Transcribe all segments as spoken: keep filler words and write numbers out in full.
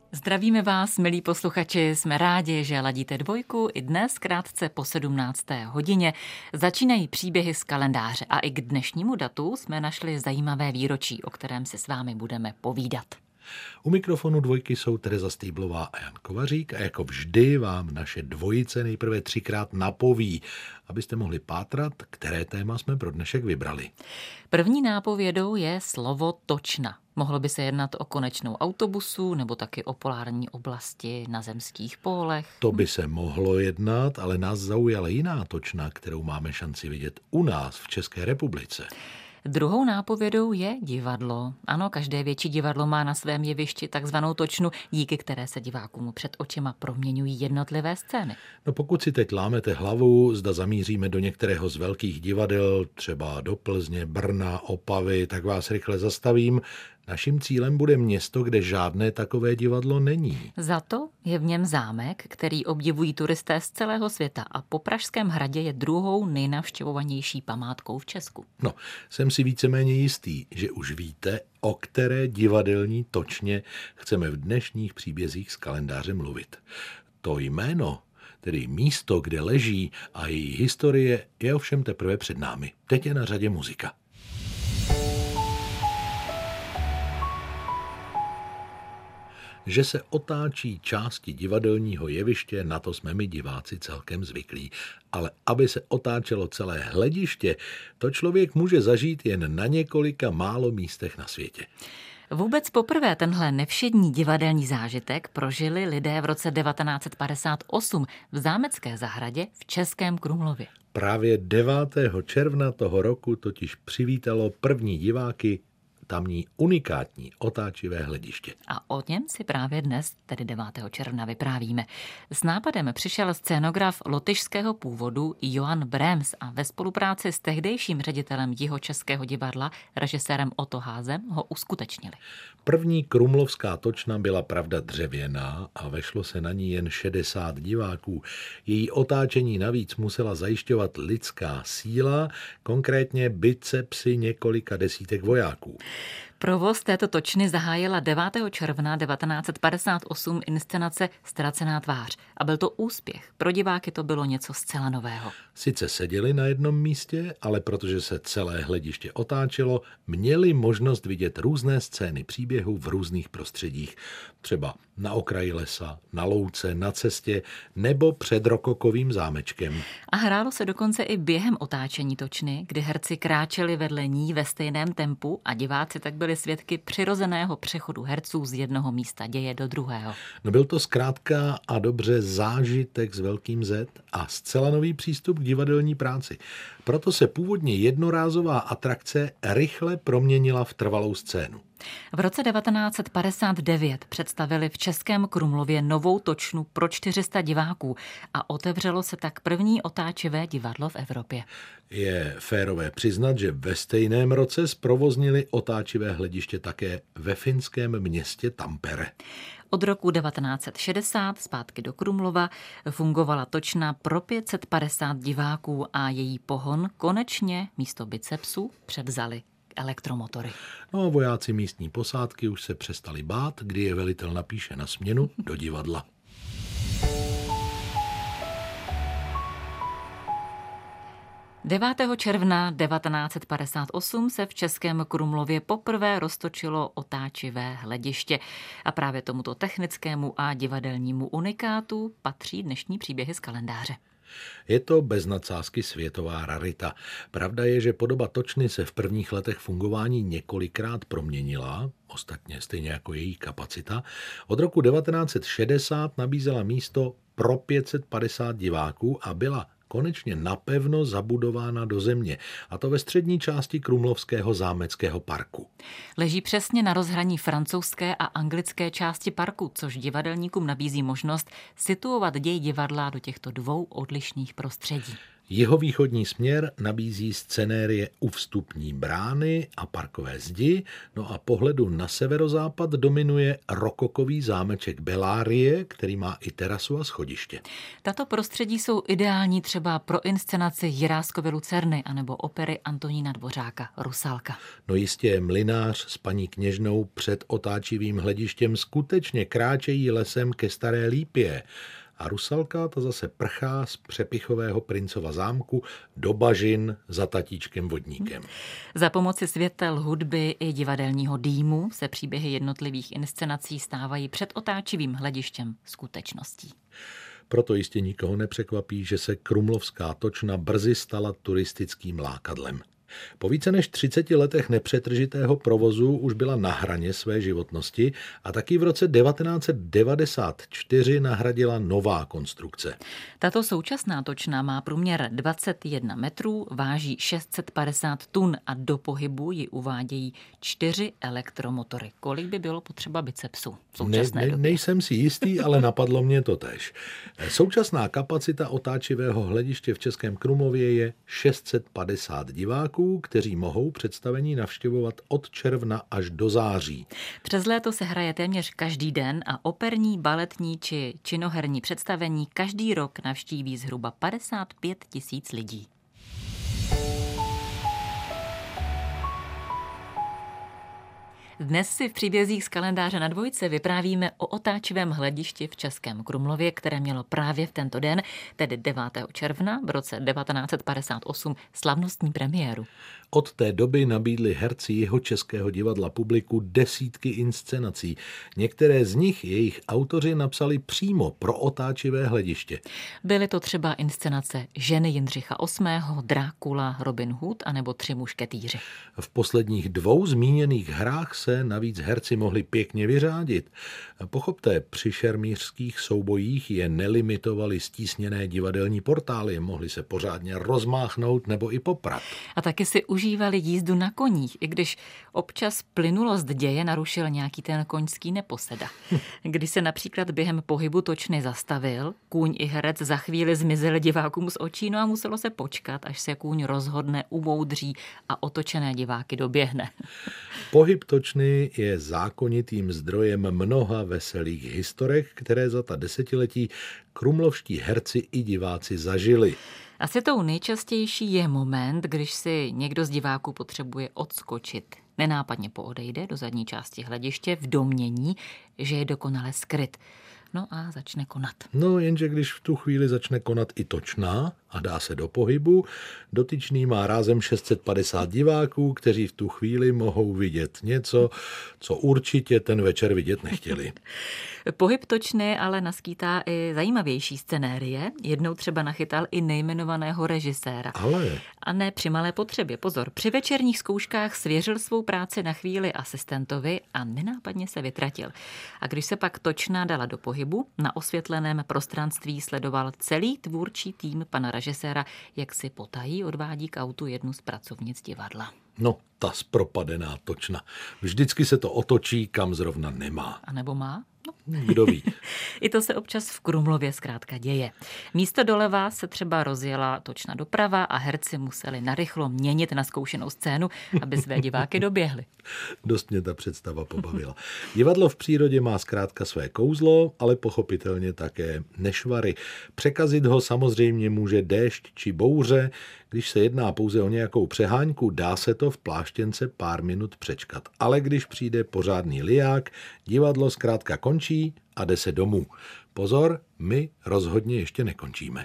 Zdravíme vás, milí posluchači, jsme rádi, že ladíte dvojku. I dnes krátce po sedmnácté hodině začínají příběhy z kalendáře a i k dnešnímu datu jsme našli zajímavé výročí, o kterém si s vámi budeme povídat. U mikrofonu dvojky jsou Tereza Stýblová a Jan Kovařík a jako vždy vám naše dvojice nejprve třikrát napoví, abyste mohli pátrat, které téma jsme pro dnešek vybrali. První nápovědou je slovo točna. Mohlo by se jednat o konečnou autobusu nebo taky o polární oblasti na zemských pólech. To by se mohlo jednat, ale nás zaujala jiná točna, kterou máme šanci vidět u nás v České republice. Druhou nápovědou je divadlo. Ano, každé větší divadlo má na svém jevišti takzvanou točnu, díky které se divákům před očima proměňují jednotlivé scény. No pokud si teď lámete hlavu, zda zamíříme do některého z velkých divadel, třeba do Plzně, Brna, Opavy, tak vás rychle zastavím. Naším cílem bude město, kde žádné takové divadlo není. Za to je v něm zámek, který obdivují turisté z celého světa a po Pražském hradě je druhou nejnavštěvovanější památkou v Česku. No, jsem si víceméně jistý, že už víte, o které divadelní točně chceme v dnešních příbězích z kalendáře mluvit. To jméno, tedy místo, kde leží, a její historie je ovšem teprve před námi. Teď je na řadě muzika. Že se otáčí části divadelního jeviště, na to jsme my diváci celkem zvyklí. Ale aby se otáčelo celé hlediště, to člověk může zažít jen na několika málo místech na světě. Vůbec poprvé tenhle nevšední divadelní zážitek prožili lidé v roce devatenáct set padesát osm v Zámecké zahradě v Českém Krumlově. Právě devátého června toho roku totiž přivítalo první diváky tamní unikátní otáčivé hlediště. A o něm si právě dnes, tedy devátého června, vyprávíme. S nápadem přišel scénograf lotyšského původu Johan Brems a ve spolupráci s tehdejším ředitelem Jihočeského divadla, režisérem Otto Házem, ho uskutečnili. První krumlovská točna byla pravda dřevěná a vešlo se na ní jen šedesát diváků. Její otáčení navíc musela zajišťovat lidská síla, konkrétně bicepsy několika desítek vojáků. Provoz této točny zahájila devátého června devatenáct set padesát osm inscenace Ztracená tvář a byl to úspěch. Pro diváky to bylo něco zcela nového. Sice seděli na jednom místě, ale protože se celé hlediště otáčelo, měli možnost vidět různé scény příběhu v různých prostředích. Třeba na okraji lesa, na louce, na cestě nebo před rokokovým zámečkem. A hrálo se dokonce i během otáčení točny, kdy herci kráčeli vedle ní ve stejném tempu a diváci tak byli svědky přirozeného přechodu herců z jednoho místa děje do druhého. No byl to zkrátka a dobře zážitek s velkým Z a zcela nový přístup k divadelní práci. Proto se původně jednorázová atrakce rychle proměnila v trvalou scénu. V roce devatenáct set padesát devět představili v Českém Krumlově novou točnu pro čtyři sta diváků a otevřelo se tak první otáčivé divadlo v Evropě. Je férové přiznat, že ve stejném roce zprovoznili otáčivé hlediště také ve finském městě Tampere. Od roku devatenáct set šedesát zpátky do Krumlova fungovala točna pro pět set padesát diváků a její pohon konečně místo bicepsů převzali elektromotory. No a vojáci místní posádky už se přestali bát, kdy je velitel napíše na směnu do divadla. devátého června devatenáct set padesát osm se v Českém Krumlově poprvé roztočilo otáčivé hlediště. A právě tomuto technickému a divadelnímu unikátu patří dnešní příběhy z kalendáře. Je to bez nadsázky světová rarita. Pravda je, že podoba točny se v prvních letech fungování několikrát proměnila, ostatně stejně jako její kapacita. Od roku devatenáct set šedesát nabízela místo pro pět set padesát diváků a byla konečně napevno zabudována do země, a to ve střední části Krumlovského zámeckého parku. Leží přesně na rozhraní francouzské a anglické části parku, což divadelníkům nabízí možnost situovat děj divadla do těchto dvou odlišných prostředí. Jihovýchodní směr nabízí scenérie u vstupní brány a parkové zdi, no a pohledu na severozápad dominuje rokokový zámeček Bellarie, který má i terasu a schodiště. Tato prostředí jsou ideální třeba pro inscenaci Jiráskovy Lucerny anebo opery Antonína Dvořáka Rusalka. No jistě mlynář s paní kněžnou před otáčivým hledištěm skutečně kráčejí lesem ke Staré Lípě. A Rusalka ta zase prchá z přepichového princova zámku do bažin za tatíčkem vodníkem. Za pomoci světel, hudby i divadelního dýmu se příběhy jednotlivých inscenací stávají před otáčivým hledištěm skutečností. Proto jistě nikoho nepřekvapí, že se Krumlovská točna brzy stala turistickým lákadlem. Po více než třiceti letech nepřetržitého provozu už byla na hraně své životnosti a taky v roce devatenáct set devadesát čtyři nahradila nová konstrukce. Tato současná točna má průměr dvacet jedna metrů, váží šest set padesát tun a do pohybu ji uvádějí čtyři elektromotory. Kolik by bylo potřeba bicepsu v současné ne, ne, době? Nejsem si jistý, ale napadlo mě to též. Současná kapacita otáčivého hlediště v Českém Krumlově je šest set padesát diváků, kteří mohou představení navštěvovat od června až do září. Přes léto se hraje téměř každý den a operní, baletní či činoherní představení každý rok navštíví zhruba padesát pět tisíc lidí. Dnes si v příbězích z kalendáře na dvojce vyprávíme o otáčivém hledišti v Českém Krumlově, které mělo právě v tento den, tedy devátého června v roce devatenáct set padesát osm, slavnostní premiéru. Od té doby nabídli herci Jihočeského divadla publiku desítky inscenací. Některé z nich jejich autoři napsali přímo pro otáčivé hlediště. Byly to třeba inscenace Ženy Jindřicha osmého, Drákula, Robin Hood anebo Tři mušketýři. V posledních dvou zmíněných hrách se navíc herci mohli pěkně vyřádit. Pochopte, při šermířských soubojích je nelimitovali stísněné divadelní portály, mohli se pořádně rozmáchnout nebo i poprat. A taky si užívali jízdu na koních, i když občas plynulost děje narušil nějaký ten koňský neposeda. Když se například během pohybu točny zastavil, kůň i herec za chvíli zmizeli divákům z očí, no a muselo se počkat, až se kůň rozhodne, umoudří a otočené diváky doběhne. Pohyb točny je zákonitým zdrojem mnoha veselých historek, které za ta desetiletí krumlovští herci i diváci zažili. Asi tou nejčastější je moment, když si někdo z diváků potřebuje odskočit. Nenápadně poodejde do zadní části hlediště v domnění, že je dokonale skryt. No a začne konat. No jenže když v tu chvíli začne konat i točna a dá se do pohybu, dotyčný má rázem šest set padesát diváků, kteří v tu chvíli mohou vidět něco, co určitě ten večer vidět nechtěli. Pohyb točny ale naskýtá i zajímavější scenérie. Jednou třeba nachytal i nejmenovaného režiséra. Ale... A ne při malé potřebě. Pozor, při večerních zkouškách svěřil svou práci na chvíli asistentovi a nenápadně se vytratil. A když se pak točna dala do pohybu, na osvětleném prostranství sledoval celý tvůrčí tým pana režiséra, jak si potají odvádí k autu jednu z pracovnic divadla. No, ta zpropadená točna. Vždycky se to otočí, kam zrovna nemá. A nebo má? No. Kdo ví. I to se občas v Krumlově zkrátka děje. Místo doleva se třeba rozjela točna doprava a herci museli narychlo měnit naskoušenou scénu, aby své diváky doběhli. Dost mě ta představa pobavila. Divadlo v přírodě má zkrátka své kouzlo, ale pochopitelně také nešvary. Překazit ho samozřejmě může déšť či bouře. Když se jedná pouze o nějakou přeháňku, dá se to v pláštěnce pár minut přečkat. Ale když přijde pořádný liják, divadlo zkrátka končí a jde se domů. Pozor, my rozhodně ještě nekončíme.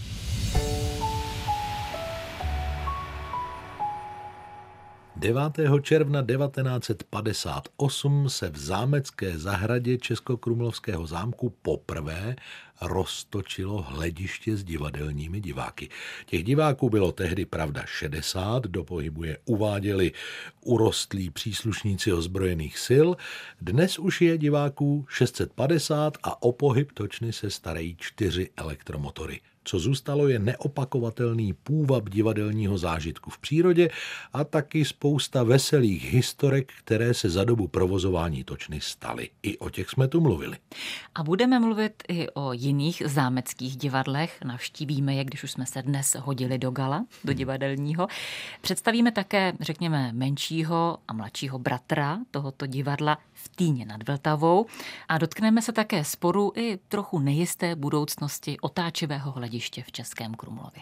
devátého června devatenáct set padesát osm se v zámecké zahradě Českokrumlovského zámku poprvé roztočilo hlediště s divadelními diváky. Těch diváků bylo tehdy pravda šedesát, do pohybu je uváděli urostlí příslušníci ozbrojených sil. Dnes už je diváků šest set padesát a o pohyb točny se starají čtyři elektromotory. Co zůstalo, je neopakovatelný půvab divadelního zážitku v přírodě a taky spousta veselých historek, které se za dobu provozování točny staly. I o těch jsme tu mluvili. A budeme mluvit i o jiných zámeckých divadlech. Navštívíme je, když už jsme se dnes hodili do gala, do divadelního. Představíme také, řekněme, menšího a mladšího bratra tohoto divadla v Týně nad Vltavou a dotkneme se také sporu i trochu nejisté budoucnosti otáčivého hlediště v Českém Krumlově.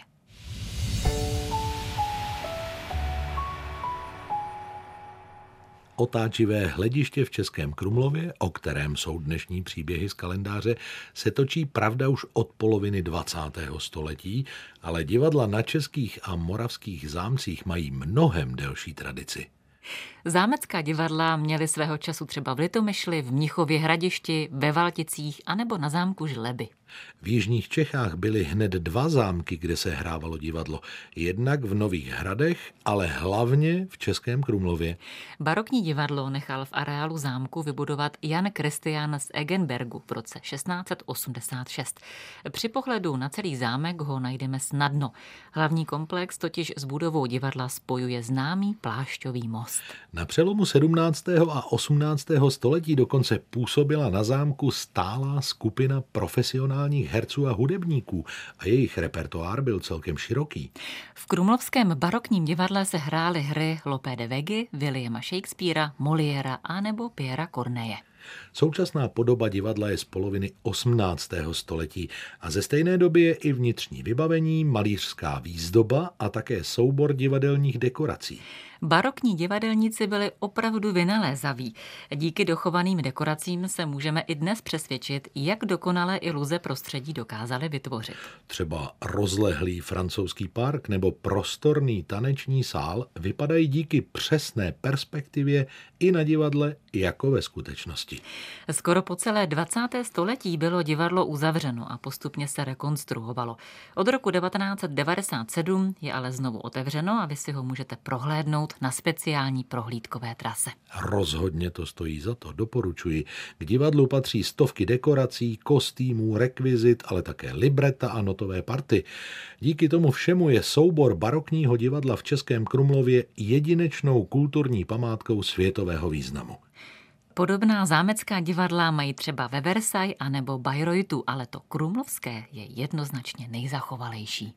Otáčivé hlediště v Českém Krumlově, o kterém jsou dnešní příběhy z kalendáře, se točí pravda už od poloviny dvacátého století, ale divadla na českých a moravských zámcích mají mnohem delší tradici. Zámecká divadla měly svého času třeba v Litomyšli, v Mnichově Hradišti, ve Valticích anebo na zámku Žleby. V jižních Čechách byly hned dva zámky, kde se hrávalo divadlo. Jednak v Nových Hradech, ale hlavně v Českém Krumlově. Barokní divadlo nechal v areálu zámku vybudovat Jan Christian z Eggenbergu v roce šestnáct set osmdesát šest. Při pohledu na celý zámek ho najdeme snadno. Hlavní komplex totiž s budovou divadla spojuje známý Plášťový most. Na přelomu sedmnáctého a osmnáctého století dokonce působila na zámku stálá skupina profesionálních herců a hudebníků a jejich repertoár byl celkem široký. V krumlovském barokním divadle se hrály hry Lope de Vegy, Williama Shakespearea, Moliéra a nebo Pierra Corneille. Současná podoba divadla je z poloviny osmnáctého století a ze stejné doby je i vnitřní vybavení, malířská výzdoba a také soubor divadelních dekorací. Barokní divadelníci byli opravdu vynalézaví. Díky dochovaným dekoracím se můžeme i dnes přesvědčit, jak dokonale iluze prostředí dokázali vytvořit. Třeba rozlehlý francouzský park nebo prostorný taneční sál vypadají díky přesné perspektivě i na divadle jako ve skutečnosti. Skoro po celé dvacáté století bylo divadlo uzavřeno a postupně se rekonstruovalo. Od roku devatenáct set devadesát sedm je ale znovu otevřeno a vy si ho můžete prohlédnout na speciální prohlídkové trase. Rozhodně to stojí za to, doporučuji. K divadlu patří stovky dekorací, kostýmů, rekvizit, ale také libreta a notové party. Díky tomu všemu je soubor barokního divadla v Českém Krumlově jedinečnou kulturní památkou světového významu. Podobná zámecká divadla mají třeba ve Versailles anebo Bayreuthu, ale to krumlovské je jednoznačně nejzachovalejší.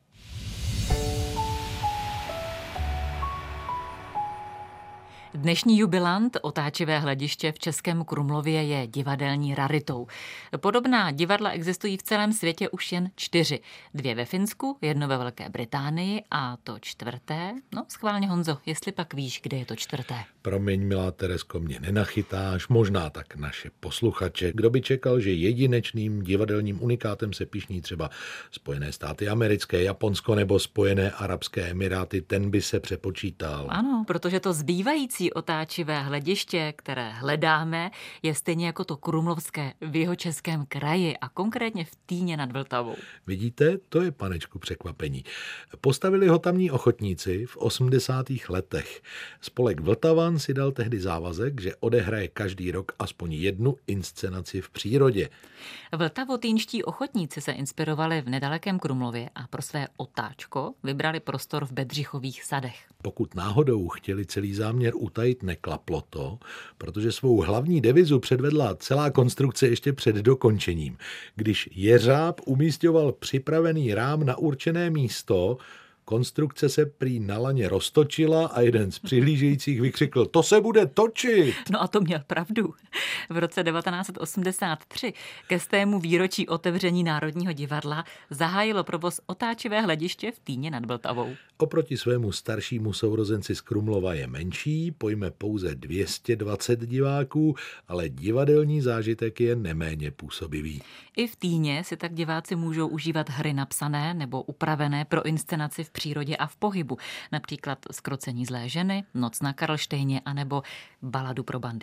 Dnešní jubilant otáčivé hlediště v Českém Krumlově je divadelní raritou. Podobná divadla existují v celém světě už jen čtyři. Dvě ve Finsku, jedno ve Velké Británii a to čtvrté. No schválně, Honzo, jestli pak víš, kde je to čtvrté. Promiň, milá Teresko, mě nenachytáš, možná tak naše posluchače. Kdo by čekal, že jedinečným divadelním unikátem se pyšní třeba Spojené státy americké, Japonsko nebo Spojené arabské emiráty, ten by se přepočítal. Ano, protože to zbývající otáčivé hlediště, které hledáme, je stejně jako to krumlovské v Jihočeském kraji a konkrétně v Týně nad Vltavou. Vidíte, to je, panečku, překvapení. Postavili ho tamní ochotníci v osmdesátých letech. Spolek Vltavan si dal tehdy závazek, že odehraje každý rok aspoň jednu inscenaci v přírodě. Vltavotýnští ochotníci se inspirovali v nedalekém Krumlově a pro své otáčko vybrali prostor v Bedřichových sadech. Pokud náhodou chtěli celý záměr utajit, neklaplo to, protože svou hlavní devizu předvedla celá konstrukce ještě před dokončením. Když jeřáb umísťoval připravený rám na určené místo, konstrukce se prý na laně roztočila a jeden z přihlížejících vykřikl: to se bude točit! No a to měl pravdu. V roce devatenáct set osmdesát tři ke stému výročí otevření Národního divadla zahájilo provoz otáčivé hlediště v Týně nad Vltavou. Oproti svému staršímu sourozenci z Krumlova je menší, pojme pouze dvě stě dvacet diváků, ale divadelní zážitek je neméně působivý. I v Týně si tak diváci můžou užívat hry napsané nebo upravené pro inscenaci v přírodě a v pohybu, například Zkrocení zlé ženy, Noc na Karlštejně anebo Baladu pro banditu.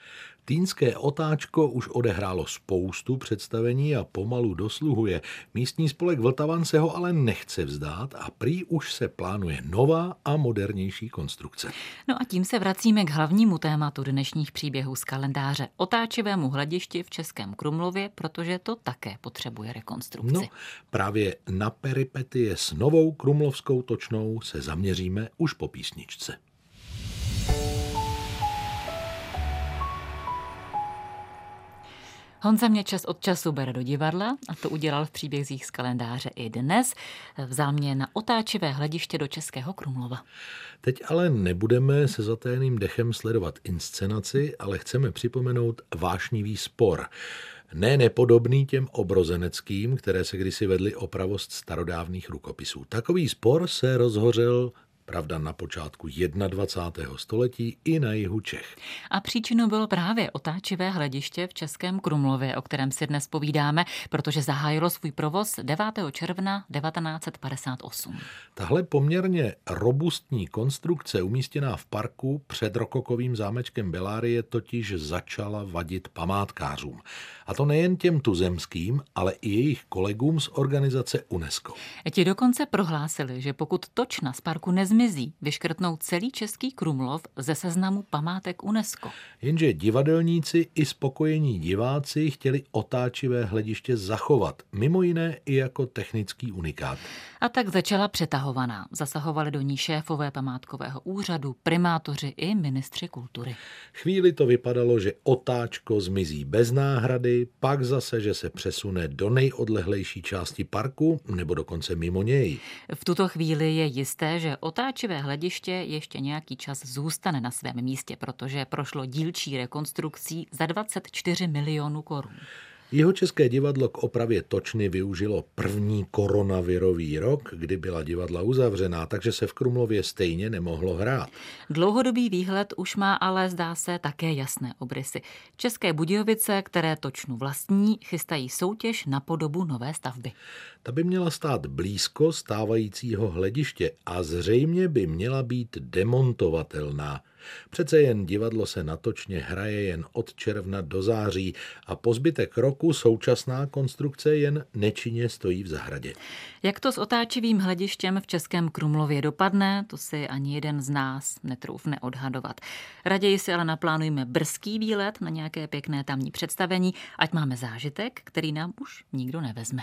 Týnské otáčko už odehrálo spoustu představení a pomalu dosluhuje. Místní spolek Vltavan se ho ale nechce vzdát a prý už se plánuje nová a modernější konstrukce. No a tím se vracíme k hlavnímu tématu dnešních příběhů z kalendáře. Otáčivému hledišti v Českém Krumlově, protože to také potřebuje rekonstrukci. No, právě na peripetie s novou krumlovskou točnou se zaměříme už po písničce. Honza mě čas od času bere do divadla a to udělal v příbězích z kalendáře i dnes. Vzal mě na otáčivé hlediště do Českého Krumlova. Teď ale nebudeme se zatajeným dechem sledovat inscenaci, ale chceme připomenout vášnivý spor. Ne nepodobný těm obrozeneckým, které se kdysi vedly o pravost starodávných rukopisů. Takový spor se rozhořel, pravda, na počátku dvacátého prvního století i na jihu Čech. A příčinou bylo právě otáčivé hlediště v Českém Krumlově, o kterém si dnes povídáme, protože zahájilo svůj provoz devátého června devatenáct set padesát osm. Tahle poměrně robustní konstrukce umístěná v parku před rokokovým zámečkem Bellarie totiž začala vadit památkářům. A to nejen těm tuzemským, ale i jejich kolegům z organizace UNESCO. Ti dokonce prohlásili, že pokud točna z parku nezmizí, vyškrtnou celý Český Krumlov ze seznamu památek UNESCO. Jenže divadelníci i spokojení diváci chtěli otáčivé hlediště zachovat, mimo jiné i jako technický unikát. A tak začala přetahovaná. Zasahovali do ní šéfové památkového úřadu, primátoři i ministři kultury. Chvíli to vypadalo, že otáčko zmizí bez náhrady, pak zase, že se přesune do nejodlehlejší části parku nebo dokonce mimo něj. V tuto chvíli je jisté, že otáčivé hlediště ještě nějaký čas zůstane na svém místě, protože prošlo dílčí rekonstrukcí za dvacet čtyři milionů korun. Jihočeské divadlo k opravě točny využilo první koronavirový rok, kdy byla divadla uzavřená, takže se v Krumlově stejně nemohlo hrát. Dlouhodobý výhled už má ale, zdá se, také jasné obrysy. České Budějovice, které točnu vlastní, chystají soutěž na podobu nové stavby. Ta by měla stát blízko stávajícího hlediště a zřejmě by měla být demontovatelná. Přece jen divadlo se na točně hraje jen od června do září a po zbytek roku současná konstrukce jen nečinně stojí v zahradě. Jak to s otáčivým hledištěm v Českém Krumlově dopadne, to si ani jeden z nás netroufne odhadovat. Raději si ale naplánujme brzký výlet na nějaké pěkné tamní představení, ať máme zážitek, který nám už nikdo nevezme.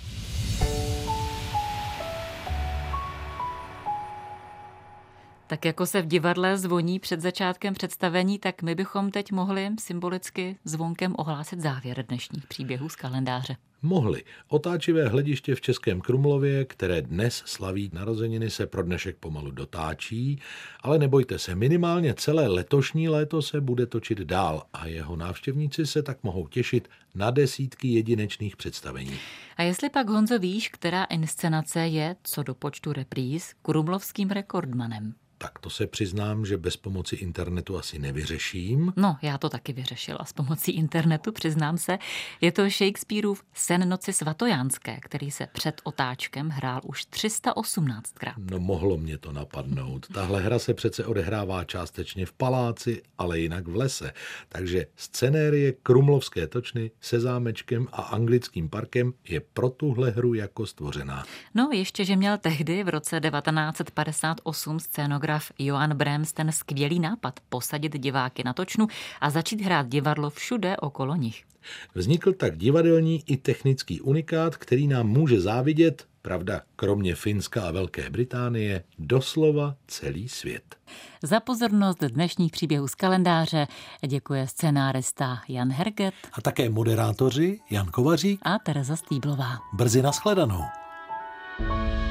Tak jako se v divadle zvoní před začátkem představení, tak my bychom teď mohli symbolicky zvonkem ohlásit závěr dnešních příběhů z kalendáře. Mohli. Otáčivé hlediště v Českém Krumlově, které dnes slaví narozeniny, se pro dnešek pomalu dotáčí, ale nebojte se, minimálně celé letošní léto se bude točit dál a jeho návštěvníci se tak mohou těšit na desítky jedinečných představení. A jestli pak, Honzo, víš, která inscenace je, co do počtu repríz, krumlovským rekordmanem? Tak to se přiznám, že bez pomoci internetu asi nevyřeším. No, já to taky vyřešila s pomocí internetu, přiznám se. Je to Shakespeareův Sen noci svatojánské, který se před otáčkem hrál už tři sta osmnáctkrát. No, mohlo mě to napadnout. Tahle hra se přece odehrává částečně v paláci, ale jinak v lese. Takže scenérie krumlovské točny se zámečkem a anglickým parkem je pro tuhle hru jako stvořená. No, ještě, že měl tehdy v roce devatenáct set padesát osm scénograf Johan Brems ten skvělý nápad posadit diváky na točnu a začít hrát divadlo všude okolo nich. Vznikl tak divadelní i technický unikát, který nám může závidět, pravda, kromě Finska a Velké Británie, doslova celý svět. Za pozornost dnešních příběhů z kalendáře děkuje scenárista Jan Herget a také moderátoři Jan Kovařík a Tereza Stýblová. Brzy nashledanou.